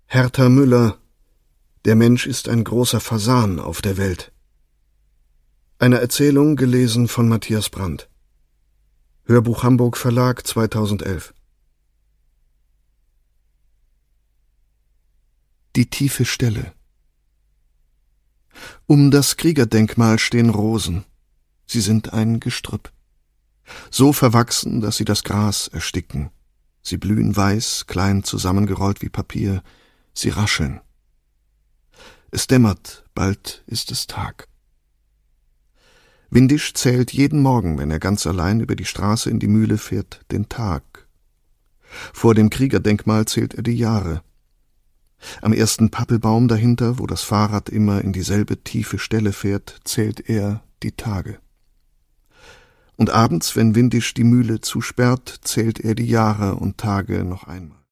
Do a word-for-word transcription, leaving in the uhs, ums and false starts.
Hertha Müller, der Mensch ist ein großer Fasan auf der Welt. Eine Erzählung gelesen von Matthias Brandt. Hörbuch Hamburg Verlag zweitausendelf. Die tiefe Stelle. Um das Kriegerdenkmal stehen Rosen. Sie sind ein Gestrüpp. So verwachsen, dass sie das Gras ersticken. Sie blühen weiß, klein zusammengerollt wie Papier. Sie rascheln. Es dämmert, bald ist es Tag. Windisch zählt jeden Morgen, wenn er ganz allein über die Straße in die Mühle fährt, den Tag. Vor dem Kriegerdenkmal zählt er die Jahre. Am ersten Pappelbaum dahinter, wo das Fahrrad immer in dieselbe tiefe Stelle fährt, zählt er die Tage. Und abends, wenn Windisch die Mühle zusperrt, zählt er die Jahre und Tage noch einmal.